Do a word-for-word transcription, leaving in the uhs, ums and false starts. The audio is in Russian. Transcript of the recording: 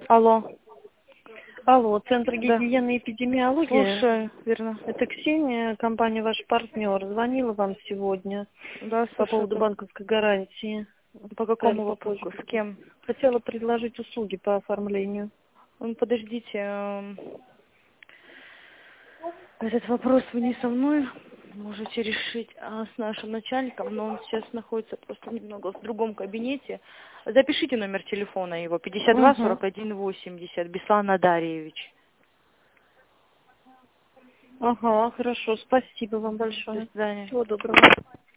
Алло. Алло, Центр Да. гигиены и эпидемиологии. Слушаю, верно. Это Ксения, компания «Ваш партнер». Звонила вам сегодня Да, по слушаю. поводу Как... банковской гарантии. По Сказали, какому попозже вопросу? С поговорим. кем? Хотела предложить услуги по оформлению. Ну, подождите. эм, Этот вопрос вы не со мной можете решить, а с нашим начальником, но он сейчас находится просто немного в другом кабинете. Запишите номер телефона его, пятьдесят два Угу. сорок один восемьдесят, Беслан Адарьевич. Ага, хорошо. Спасибо вам Мгм. До большое. свидания. Всего доброго.